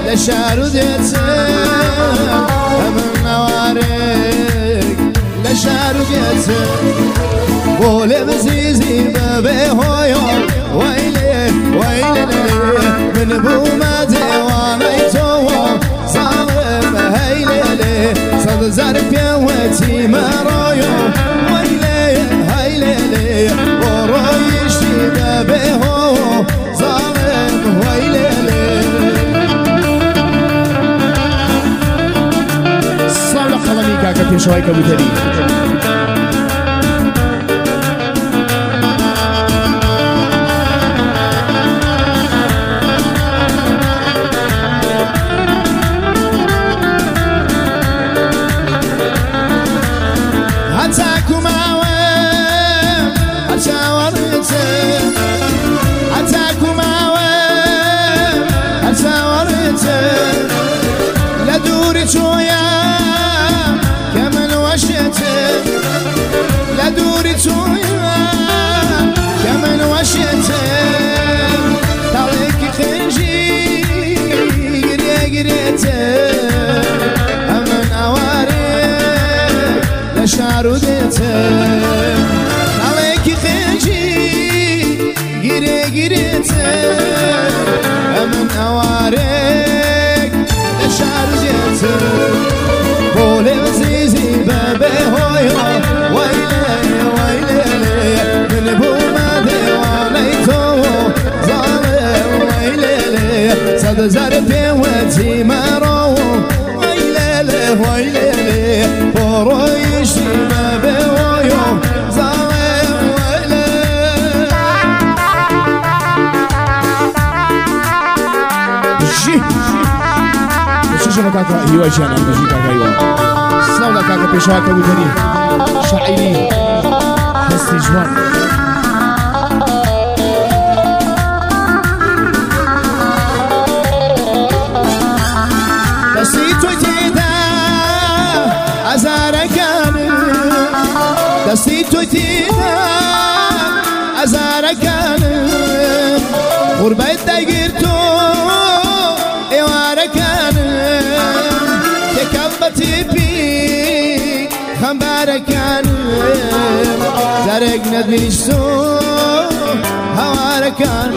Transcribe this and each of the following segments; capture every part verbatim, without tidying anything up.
لشارو ديتم همن نوارك لشارو ديتم بولي بزيزي بابي هويو ويلي ويلي من بوما ديوانيتو ظالم هيلي صد زرب يوتي مرايو ويلي هيلي ورويشتي بابي هو ظالم ويلي صالح قلمي كاكا بيشوي كبوتري شارو ديتم عليك خنجي جري جريتم من أوارك شارو ديتم بولي وزيزي بابي هويو ويلي ويلي من بوما ديوانيتو ظالم ويلي صد زربي وتي مرو ويلي ويلي برويشتي بابي هويو ظالم ويلي جي شو كاكا ايوه جانا بجي كاكا ايوه صلاة كاكا بيشوها كبوتري شاعري حسي جوان دستيتو تيدا أزاركان دستيتو تيدا أزاركان غربت دايرتو إواركان تكبتي بي خمباركان زارك ندبيشتو هواركان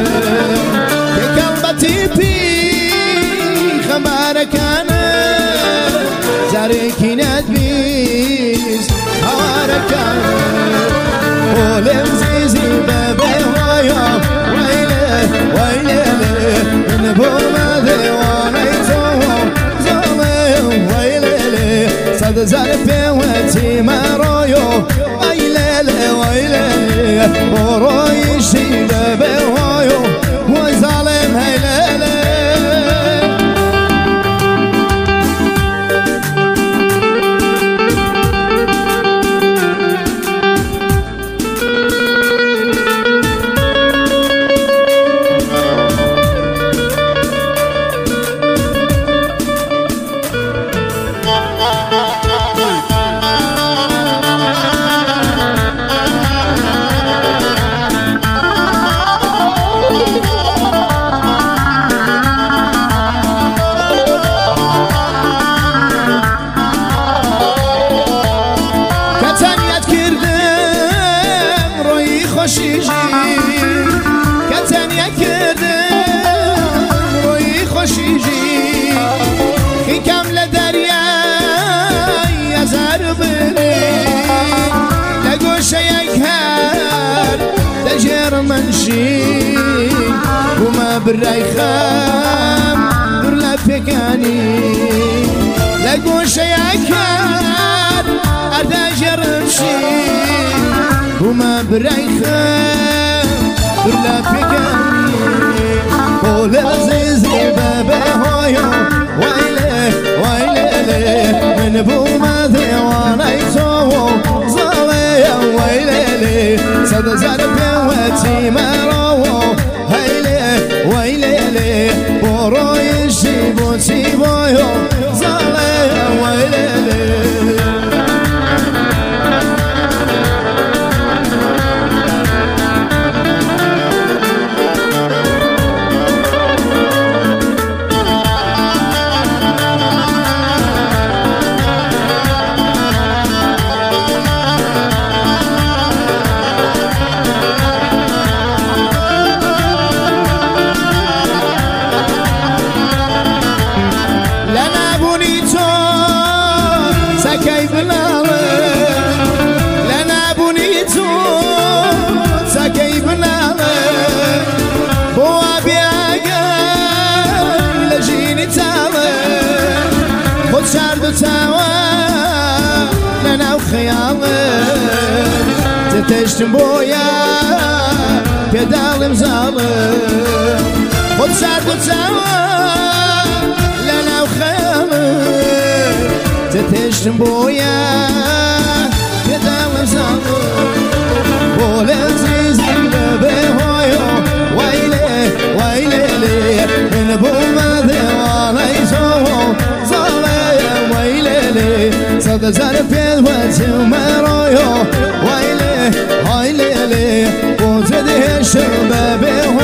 تكبتي بي خمباركان زارك ندبيش هواركان ولم زيزي بابي هويو ويلي ويلي من بوما ديوانيتو ظالم ويلي صد زربي وتي مرايو ويلي ويلي ورويشتي بابي هويو وظالم هيلي وما بالريخام درلا فكاني لقوا شياكار أردا جرمشي وما بالريخام درلا فكاني قول عزيزي بابي هويو ويلي ويلي من بوما ديوانيتو ظالم ويلي صد زربي وتي مرو هيلي ويلي برويشتي بوتي بويو ظالم ويلي سكي بنالي لنا بنيتو سكي بنالي بوا بياقا لجيني تالي خد شاردو تاوى لنا وخيالي تتشتم بويا بيدالي مزالي خد شاردو تاوى لنا وخيالي تتشتم بويا بيدالي مزالي بول عزيز قلبي هويو ويلي ويلي لي من بوما ديواني سوو صالي ويلي لي صد زرفين وتمرويو ويلي ويلي لي وتدهش بابي